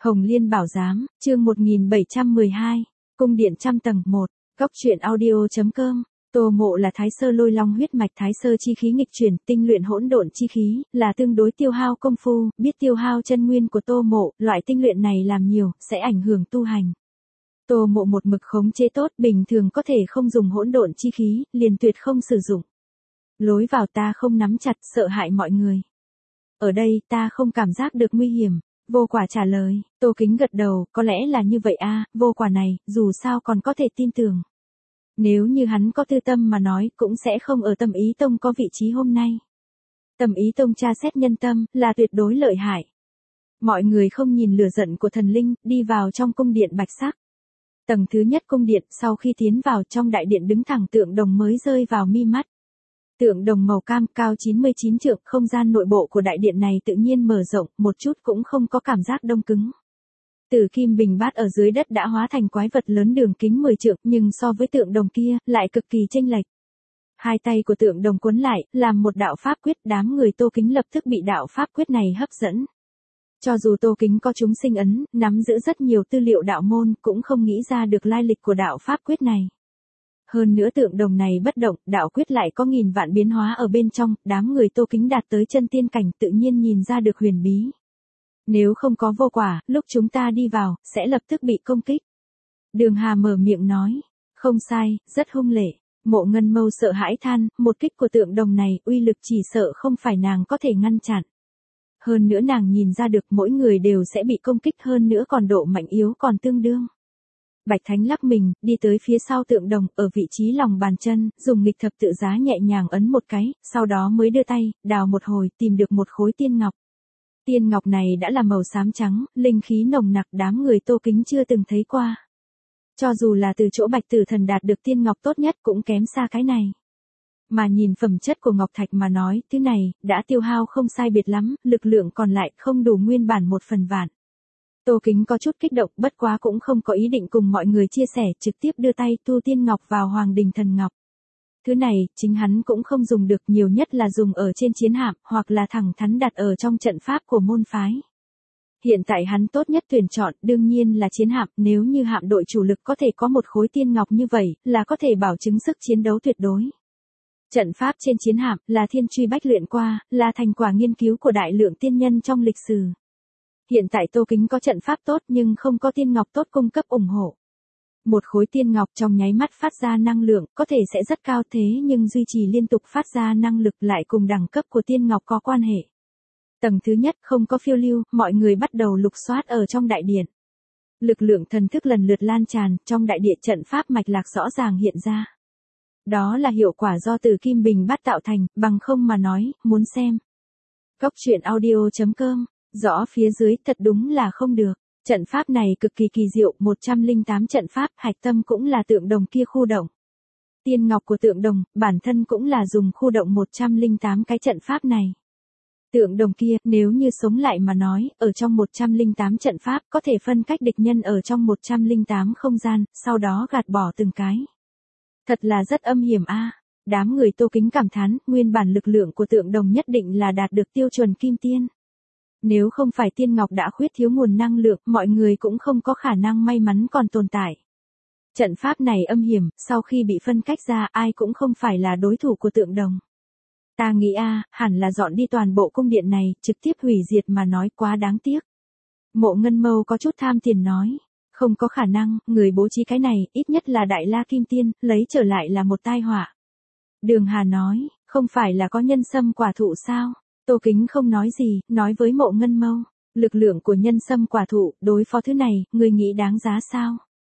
Hồng Liên Bảo Giám, chương 1712, Cung điện trăm tầng 1, Góc truyện audio.com. Tô Mộ là Thái Sơ Lôi Long huyết mạch, Thái Sơ chi khí nghịch chuyển, tinh luyện hỗn độn chi khí, là tương đối tiêu hao công phu, biết tiêu hao chân nguyên của Tô Mộ, loại tinh luyện này làm nhiều, sẽ ảnh hưởng tu hành. Tô Mộ một mực khống chế tốt, bình thường có thể không dùng hỗn độn chi khí, liền tuyệt không sử dụng. Lối vào ta không nắm chặt, sợ hại mọi người. Ở đây ta không cảm giác được nguy hiểm. Vô Quả trả lời. Tô Kính gật đầu, có lẽ là như vậy a, Vô Quả này, dù sao còn có thể tin tưởng. Nếu như hắn có tư tâm mà nói, cũng sẽ không ở Tâm Ý Tông có vị trí hôm nay. Tâm Ý Tông tra xét nhân tâm, là tuyệt đối lợi hại. Mọi người không nhìn lửa giận của thần linh, đi vào trong cung điện bạch sắc. Tầng thứ nhất cung điện, sau khi tiến vào trong đại điện đứng thẳng tượng đồng mới rơi vào mi mắt. Tượng đồng màu cam cao 99 trượng, không gian nội bộ của đại điện này tự nhiên mở rộng, một chút cũng không có cảm giác đông cứng. Tử kim bình bát ở dưới đất đã hóa thành quái vật lớn đường kính 10 trượng, nhưng so với tượng đồng kia, lại cực kỳ chênh lệch. Hai tay của tượng đồng cuốn lại, làm một đạo pháp quyết, đám người Tô Kính lập tức bị đạo pháp quyết này hấp dẫn. Cho dù Tô Kính có chúng sinh ấn, nắm giữ rất nhiều tư liệu đạo môn, cũng không nghĩ ra được lai lịch của đạo pháp quyết này. Hơn nữa tượng đồng này bất động, đạo quyết lại có nghìn vạn biến hóa ở bên trong, đám người Tô Kính đạt tới chân tiên cảnh tự nhiên nhìn ra được huyền bí. Nếu không có Vô Quả, lúc chúng ta đi vào, sẽ lập tức bị công kích. Đường Hà mở miệng nói, không sai, rất hung lệ. Mộ Ngân Mâu sợ hãi than, một kích của tượng đồng này, uy lực chỉ sợ không phải nàng có thể ngăn chặn. Hơn nữa nàng nhìn ra được mỗi người đều sẽ bị công kích, hơn nữa còn độ mạnh yếu còn tương đương. Bạch Thánh lắc mình, đi tới phía sau tượng đồng, ở vị trí lòng bàn chân, dùng nghịch thập tự giá nhẹ nhàng ấn một cái, sau đó mới đưa tay, đào một hồi, tìm được một khối tiên ngọc. Tiên ngọc này đã là màu xám trắng, linh khí nồng nặc, đám người Tô Kính chưa từng thấy qua. Cho dù là từ chỗ Bạch Tử Thần đạt được tiên ngọc tốt nhất cũng kém xa cái này. Mà nhìn phẩm chất của ngọc thạch mà nói, thứ này, đã tiêu hao không sai biệt lắm, lực lượng còn lại không đủ nguyên bản 1/1000. Tô Kính có chút kích động, bất quá cũng không có ý định cùng mọi người chia sẻ, trực tiếp đưa tay tu tiên ngọc vào Hoàng Đình Thần Ngọc. Thứ này, chính hắn cũng không dùng được, nhiều nhất là dùng ở trên chiến hạm, hoặc là thẳng thắn đặt ở trong trận pháp của môn phái. Hiện tại hắn tốt nhất tuyển chọn, đương nhiên là chiến hạm, nếu như hạm đội chủ lực có thể có một khối tiên ngọc như vậy, là có thể bảo chứng sức chiến đấu tuyệt đối. Trận pháp trên chiến hạm, là thiên truy bách luyện qua, là thành quả nghiên cứu của đại lượng tiên nhân trong lịch sử. Hiện tại Tô Kính có trận pháp tốt nhưng không có tiên ngọc tốt cung cấp ủng hộ. Một khối tiên ngọc trong nháy mắt phát ra năng lượng, có thể sẽ rất cao thế nhưng duy trì liên tục phát ra năng lực lại cùng đẳng cấp của tiên ngọc có quan hệ. Tầng thứ nhất không có phiêu lưu, mọi người bắt đầu lục soát ở trong đại điện. Lực lượng thần thức lần lượt lan tràn, trong đại điện trận pháp mạch lạc rõ ràng hiện ra. Đó là hiệu quả do Tử Kim Bình Bát tạo thành, bằng không mà nói, muốn xem. Góc truyện audio.com. Rõ phía dưới thật đúng là không được. Trận pháp này cực kỳ kỳ diệu, 108 trận pháp, hạch tâm cũng là tượng đồng kia khu động. Tiên ngọc của tượng đồng, bản thân cũng là dùng khu động 108 cái trận pháp này. Tượng đồng kia, nếu như sống lại mà nói, ở trong 108 trận pháp, có thể phân cách địch nhân ở trong 108 không gian, sau đó gạt bỏ từng cái. Thật là rất âm hiểm a. Đám người Tô Kính cảm thán, nguyên bản lực lượng của tượng đồng nhất định là đạt được tiêu chuẩn kim tiên. Nếu không phải tiên ngọc đã khuyết thiếu nguồn năng lượng, mọi người cũng không có khả năng may mắn còn tồn tại. Trận pháp này âm hiểm, sau khi bị phân cách ra, ai cũng không phải là đối thủ của tượng đồng. Ta nghĩ hẳn là dọn đi toàn bộ cung điện này, trực tiếp hủy diệt mà nói, quá đáng tiếc. Mộ Ngân Mâu có chút tham tiền nói, không có khả năng, người bố trí cái này, ít nhất là Đại La Kim Tiên, lấy trở lại là một tai họa. Đường Hà nói, không phải là có nhân sâm quả thụ sao? Tô Kính không nói gì, nói với Mộ Ngân Mâu, lực lượng của nhân sâm quả thụ, đối phó thứ này, người nghĩ đáng giá sao?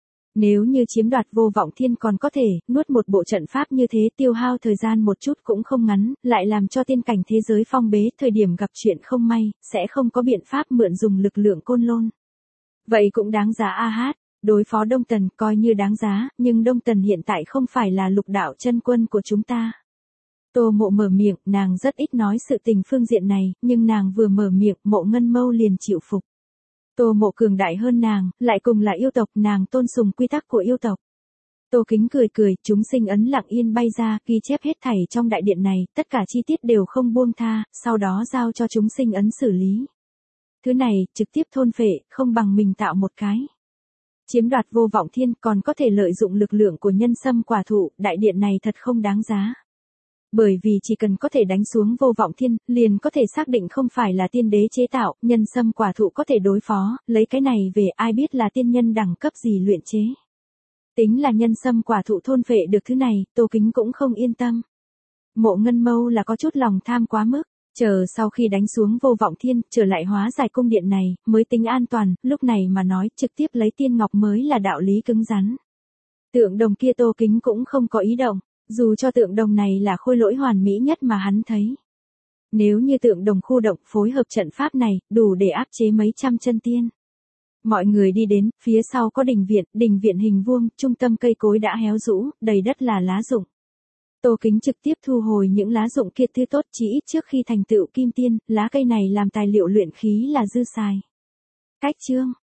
Nếu như chiếm đoạt Vô Vọng Thiên còn có thể, nuốt một bộ trận pháp như thế tiêu hao thời gian một chút cũng không ngắn, lại làm cho tiên cảnh thế giới phong bế, thời điểm gặp chuyện không may, sẽ không có biện pháp mượn dùng lực lượng Côn Lôn. Vậy cũng đáng giá đối phó Đông Tần coi như đáng giá, nhưng Đông Tần hiện tại không phải là lục đạo chân quân của chúng ta. Tô Mộ mở miệng, nàng rất ít nói sự tình phương diện này, nhưng nàng vừa mở miệng, Mộ Ngân Mâu liền chịu phục. Tô Mộ cường đại hơn nàng, lại cùng là yêu tộc, nàng tôn sùng quy tắc của yêu tộc. Tô Kính cười cười, chúng sinh ấn lặng yên bay ra, ghi chép hết thảy trong đại điện này, tất cả chi tiết đều không buông tha, sau đó giao cho chúng sinh ấn xử lý. Thứ này, trực tiếp thôn phệ, không bằng mình tạo một cái. Chiếm đoạt vô vọng thiên còn có thể lợi dụng lực lượng của nhân sâm quả thụ, đại điện này thật không đáng giá. Bởi vì chỉ cần có thể đánh xuống vô vọng thiên, liền có thể xác định không phải là tiên đế chế tạo, nhân sâm quả thụ có thể đối phó, lấy cái này về ai biết là tiên nhân đẳng cấp gì luyện chế. Tính là nhân sâm quả thụ thôn phệ được thứ này, Tô Kính cũng không yên tâm. Mộ Ngân Mâu là có chút lòng tham quá mức, chờ sau khi đánh xuống vô vọng thiên, trở lại hóa giải cung điện này, mới tính an toàn, lúc này mà nói trực tiếp lấy tiên ngọc mới là đạo lý cứng rắn. Tượng đồng kia Tô Kính cũng không có ý động, dù cho tượng đồng này là khôi lỗi hoàn mỹ nhất mà hắn thấy. Nếu như tượng đồng khu động phối hợp trận pháp này, đủ để áp chế mấy trăm chân tiên. Mọi người đi đến, phía sau có đình viện hình vuông, trung tâm cây cối đã héo rũ, đầy đất là lá rụng. Tô Kính trực tiếp thu hồi những lá rụng kia tươi tốt chỉ ít trước khi thành tựu kim tiên, lá cây này làm tài liệu luyện khí là dư xài. Cách chương